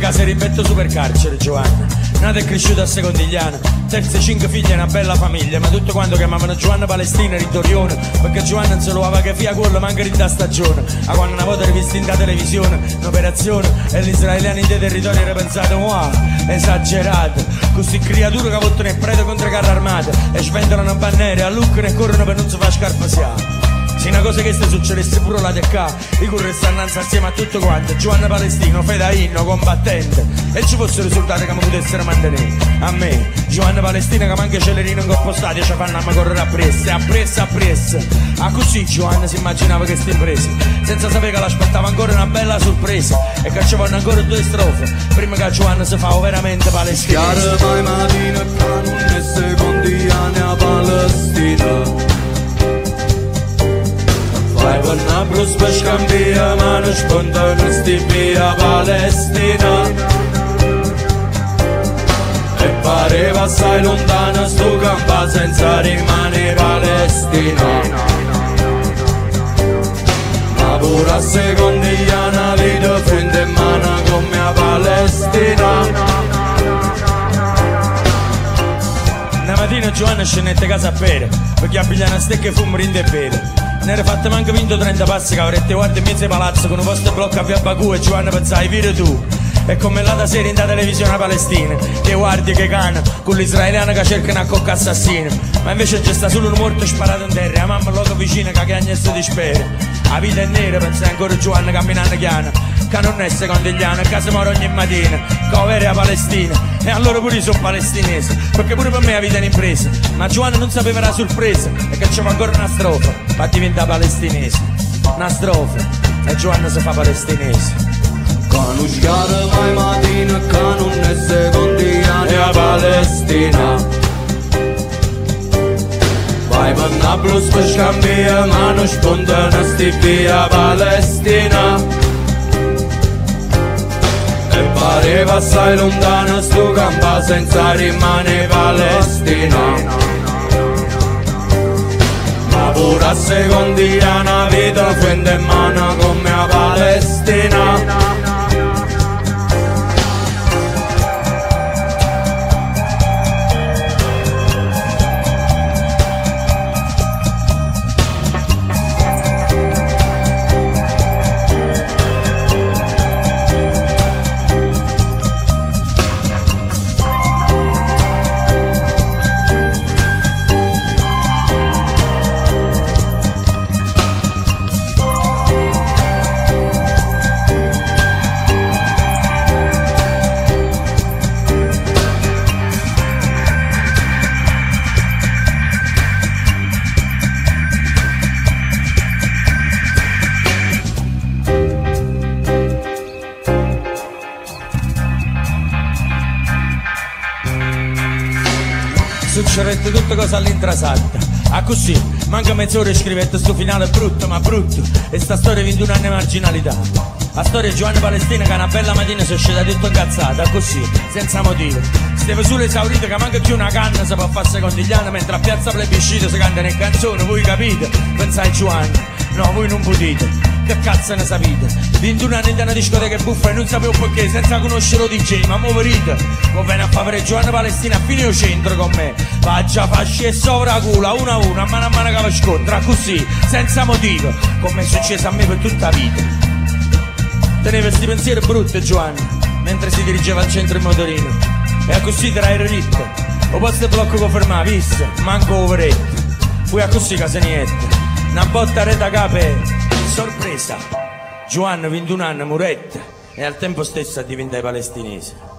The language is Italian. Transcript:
casa rimpetto super carcere Giovanna, nata e cresciuta a Secondigliana, terze 5 figlie e una bella famiglia, ma tutto quanto chiamavano Giovanna Palestina e Ritorione, perché Giovanna non se lo aveva che fia quello manca in da stagione, a quando una volta rivista in da televisione, un'operazione e gli israeliani dei territori era pensato wow, esagerato, così creature che vottano il prete contro carri armate e sventolano bandiere, alluccano e corrono per non si far scarpaziare. Se una cosa che sta succedesse pure là di qua, i curri stanno insieme a tutto quanto, Giovanna Palestina, fedaino, combattente, e ci fosse il risultato che mi potessero mantenere. A me, Giovanna Palestina, che manca celerino in coppo stadio, ci fanno a correre appresso, appresso. A così Giovanna si immaginava che sta impresa, senza sapere che l'aspettava ancora una bella sorpresa, e che ci vanno ancora 2 strofe, prima che Giovanna si fa veramente palestina. Chiara mai mattina, canun e secondi anni a Palestina. Vai per Nablus per scambia, ma non spondono sti via Palestina. E pareva assai lontano sto campo senza rimane Palestina. Ma pure a Secondigliana vita prende in mano come a Palestina. Una mattina Giovanna scendette a casa a pere, perché a pigliare una stecca e fumo rinde e bere. Ne era fatta manco vinto 30 passi che avrete guardato in mezzo ai palazzi con un posto blocco a via Baku e Giovanna pensai vire tu. E come là da sera in da televisione a Palestina, che guardi che cana, con l'israeliano che cercano a cocca assassino. Ma invece c'è sta solo un morto sparato in terra, e la mamma loco vicina che piagne e si dispera. La vita è nera, pensai ancora Giovanna camminando chiana, che non è secondigliana, che si muore ogni mattina, che vera è la Palestina. E allora pure io sono palestinese, perché pure per me la vita è un'impresa. Ma Giovanna non sapeva la sorpresa, e che c'è ancora una strofa, ma diventa palestinese. Una strofa, e Giovanna si fa palestinese. Conosciare mai mattina, che non è secondigliana a Palestina. Vai per Nablus per scambia, ma non spondono sti via Palestina. E pareva assai lontano sto campo senza rimane Palestina. Ma pure a Secondigliana vita prende in mano come a Palestina. Succedette tutte cose all'intrasatta, a così, manca mezz'ora e scrivette sto finale brutto ma brutto, e sta storia 21 anni di marginalità. La storia di Giovanna Palestina che una bella mattina si è scesa tutto incazzata, così, senza motivo. Stava solo esaurito che manca più una canna si può fare secondigliana, mentre a piazza plebiscito si cantano in canzone, voi capite? Pensai Giovanna, no, voi non potete. Che cazzo ne sapete? 21 anni da una discoteca buffa e non sapevo perché, senza conoscere lo DJ, ma mo verite, mo viene a fare Giovanna Palestina a fine centro con me. Faccia fasci e sovra cula, uno a uno, a mano che va scontra, così, senza motivo, come è successo a me per tutta la vita. Teneva sti pensieri brutti Giovanna, mentre si dirigeva al centro in motorino, e a così tra il ritmo, o posto il blocco confermava, visto, manco overetto. Fui a così casaniette, una botta reta cape. Sorpresa, Giovanna 21 anni, muretta, e al tempo stesso diventai palestinese.